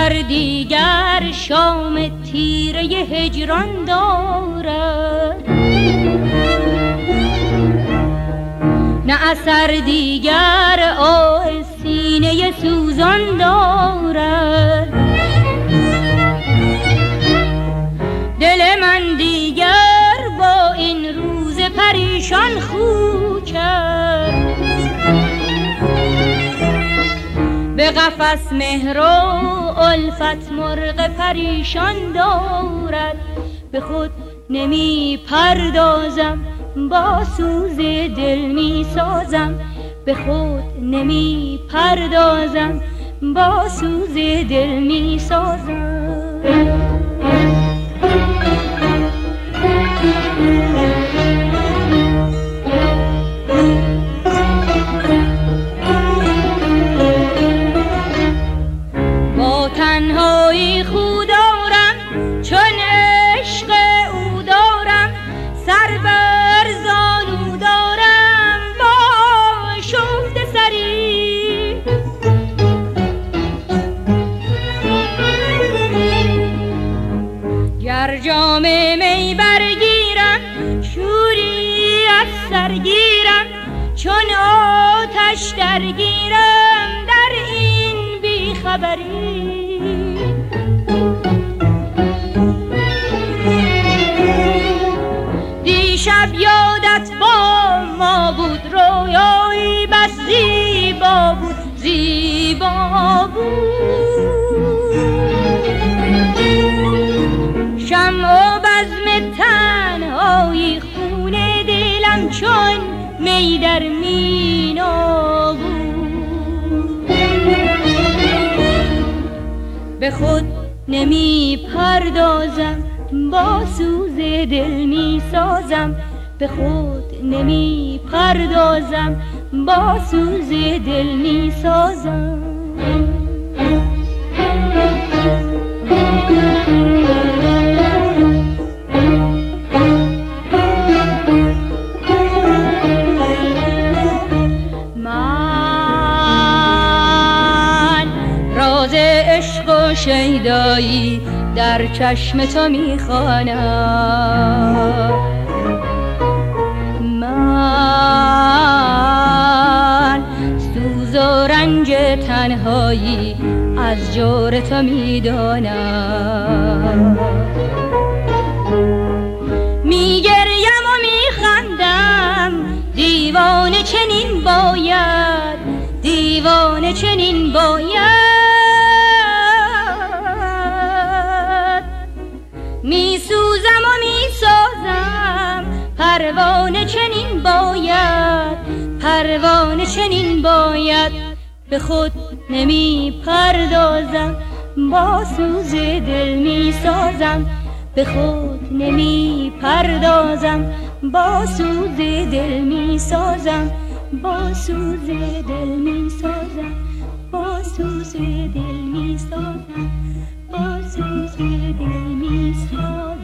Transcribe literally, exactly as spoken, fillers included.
اثر دیگر شام تیره هجران دارد، نه اثر دیگر آه سینه سوزان دارد. دل من دیگر با این روز پریشان خو کرد، به قفس مهر و الفت مرغ پریشان دارد. به خود نمی پردازم با سوز دل می سازم، به خود نمی پردازم با سوز دل می سازم. با تنهایی خود دارم چون عشق او دارم، سر بر زانو دارم با شفت سری. گر جام می برگیرم شوری از سر گیرم، چون آتش درگیرم در این بیخبری. دیشب یادت با ما بود، رویایی بس زیبا بود، زیبا بود. شمع و بزم تنهایی خون دلم چون می در مینا بود. به خود نمی پردازم با سوز دل می سازم، به خود نمی پردازم با سوز دل می سازم. شیدایی در چشم تو میخوانم، من سوز و رنج تنهایی از جور تو میدانم. میگریم و میخندم دیوانه چنین باید، دیوانه چنین باید. می سوزم و می سازم پروانه چنین باید، پروانه چنین باید. به خود نمی پردازم با سوز دل می سازم، به خود نمی پردازم با سوز دل می سازم، با سوز دل می سازم، با سوز دل می سازم، با سوز دل می سازم.